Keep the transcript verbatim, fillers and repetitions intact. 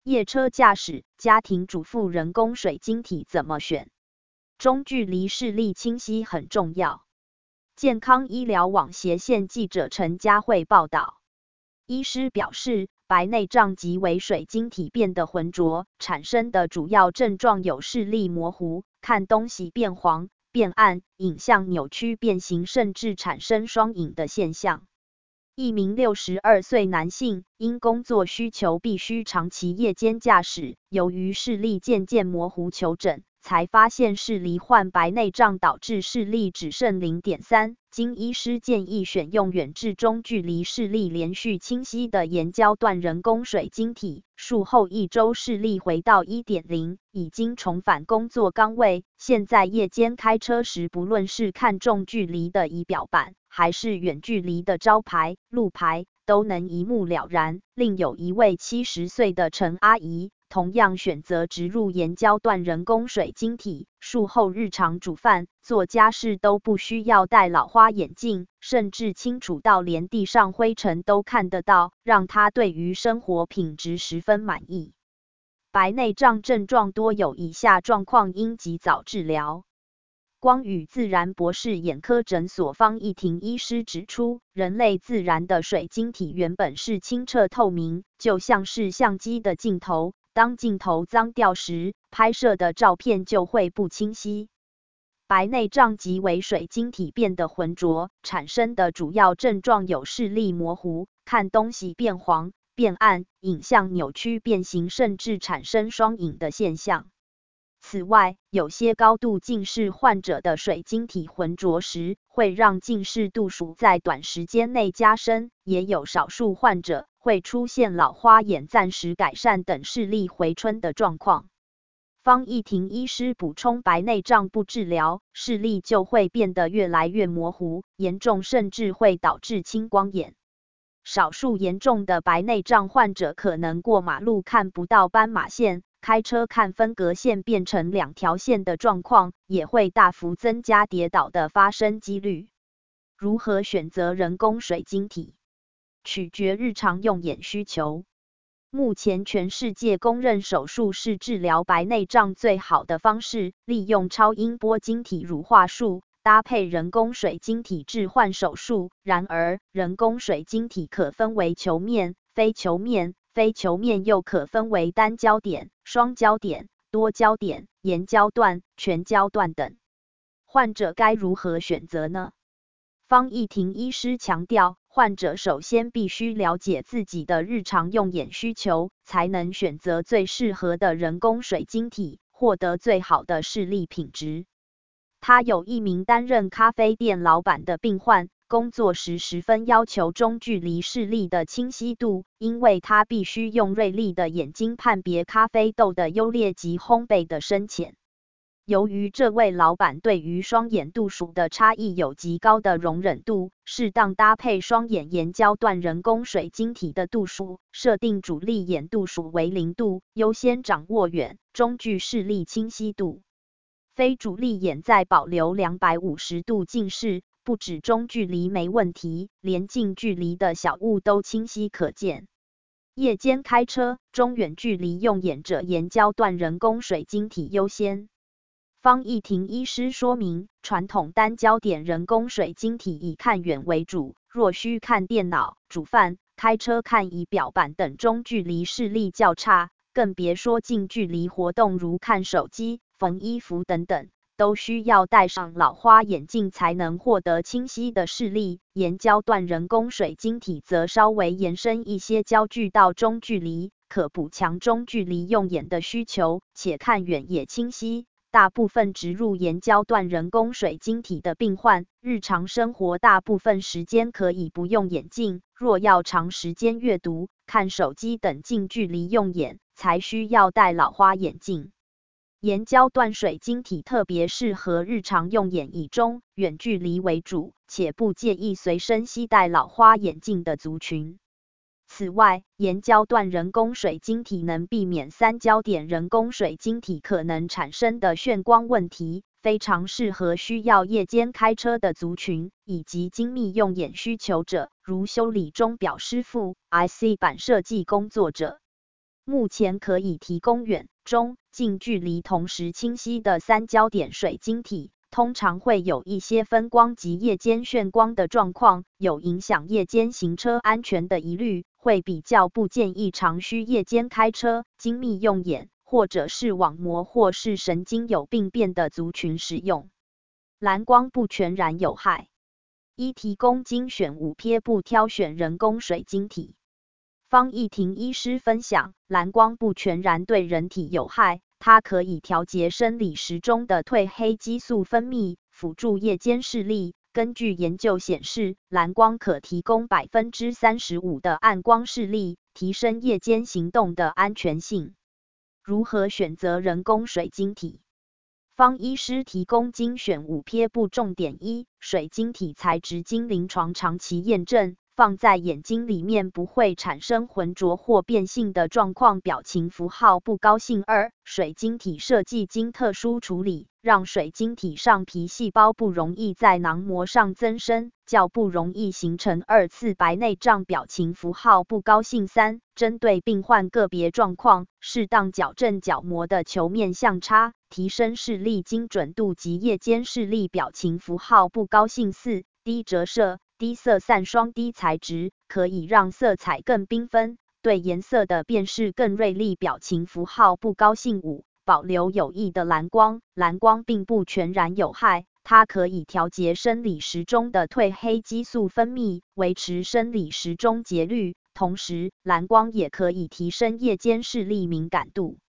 夜车驾驶、家庭主妇人工水晶体怎么选？中距离视力清晰很重要。健康医疗网斜线记者陈佳慧报道，医师表示，白内障即为水晶体变得浑浊，产生的主要症状有视力模糊、看东西变黄、变暗、影像扭曲变形，甚至产生双影的现象。一名六十二岁男性因工作需求必须长期夜间驾驶，由于视力渐渐模糊求诊，才发现是罹患白内障导致视力只剩 零点三， 经医师建议选用远至中距离视力连续清晰的岩胶段人工水晶体，术后一周视力回到 一点零， 已经重返工作岗位。现在夜间开车时，不论是看重距离的仪表板，还是远距离的招牌、路牌，都能一目了然。另有一位七十岁的陈阿姨，同样选择植入岩胶段人工水晶体，术后日常煮饭、做家事都不需要戴老花眼镜，甚至清楚到连地上灰尘都看得到，让她对于生活品质十分满意。白内障症状多有以下状况，应及早治疗。光与自然博士眼科诊所方义婷医师指出，人类自然的水晶体原本是清澈透明，就像是相机的镜头，当镜头脏掉时，拍摄的照片就会不清晰。白内障即为水晶体变得浑浊，产生的主要症状有视力模糊、看东西变黄、变暗、影像扭曲变形，甚至产生双影的现象。此外，有些高度近视患者的水晶体浑浊时，会让近视度数在短时间内加深，也有少数患者会出现老花眼暂时改善等视力回春的状况。方义婷医师补充，白内障不治疗，视力就会变得越来越模糊，严重甚至会导致青光眼。少数严重的白内障患者可能过马路看不到斑马线，开车看分隔线变成两条线的状况，也会大幅增加跌倒的发生几率。如何选择人工水晶体？取决日常用眼需求。目前全世界公认手术是治疗白内障最好的方式，利用超音波晶体乳化术搭配人工水晶体置换手术。然而，人工水晶体可分为球面、非球面，非球面又可分为单焦点、双焦点、多焦点、岩胶段、全焦段等。患者该如何选择呢？方义婷医师强调，患者首先必须了解自己的日常用眼需求，才能选择最适合的人工水晶体，获得最好的视力品质。他有一名担任咖啡店老板的病患，工作时十分要求中距离视力的清晰度，因为他必须用锐利的眼睛判别咖啡豆的优劣及烘焙的深浅。由于这位老板对于双眼度数的差异有极高的容忍度，适当搭配双眼岩胶段人工水晶体的度数，设定主力眼度数为零度，优先掌握远、中距视力清晰度。非主力眼在保留两百五十度近视，不止中距离没问题，连近距离的小物都清晰可见。夜间开车、中远距离用眼者，岩胶段人工水晶体优先。方义婷医师说明，传统单焦点人工水晶体以看远为主，若需看电脑、煮饭、开车看仪表板等中距离视力较差，更别说近距离活动如看手机、缝衣服等等，都需要戴上老花眼镜才能获得清晰的视力。岩胶段人工水晶体则稍微延伸一些焦距到中距离，可补强中距离用眼的需求，且看远也清晰。大部分植入岩胶段人工水晶体的病患，日常生活大部分时间可以不用眼镜，若要长时间阅读、看手机等近距离用眼，才需要戴老花眼镜。岩胶段水晶体特别适合日常用眼，以中、远距离为主，且不介意随身携带老花眼镜的族群。此外，岩胶段人工水晶体能避免三焦点人工水晶体可能产生的眩光问题，非常适合需要夜间开车的族群，以及精密用眼需求者，如修理钟表师傅、I C 板设计工作者。 目前可以提供远、中、近距离同时清晰的三焦点水晶体，通常会有一些分光及夜间眩光的状况，有影响夜间行车安全的疑虑，会比较不建议长需夜间开车、精密用眼，或者是网膜或是神经有病变的族群使用。蓝光不全然有害。一、提供精选五撇步挑选人工水晶体。方逸婷医师分享，蓝光不全然对人体有害，它可以调节生理时钟的褪黑激素分泌，辅助夜间视力。根据研究显示，蓝光可提供 百分之三十五 的暗光视力，提升夜间行动的安全性。如何选择人工水晶体？方医师提供精选五撇步重点一：水晶体材质经临床长期验证，放在眼睛里面不会产生浑浊或变性的状况，表情符号不高兴。二、水晶体设计经特殊处理，让水晶体上皮细胞不容易在囊膜上增生，较不容易形成二次白内障，表情符号不高兴。三、针对病患个别状况，适当矫正角膜的球面相差，提升视力精准度及夜间视力，表情符号不高兴。四、低折射、低色散双低材质，可以让色彩更缤纷，对颜色的辨识更锐利，表情符号不高兴。五、保留有益的蓝光。蓝光并不全然有害，它可以调节生理时钟的褪黑激素分泌，维持生理时钟节律，同时蓝光也可以提升夜间视力敏感度。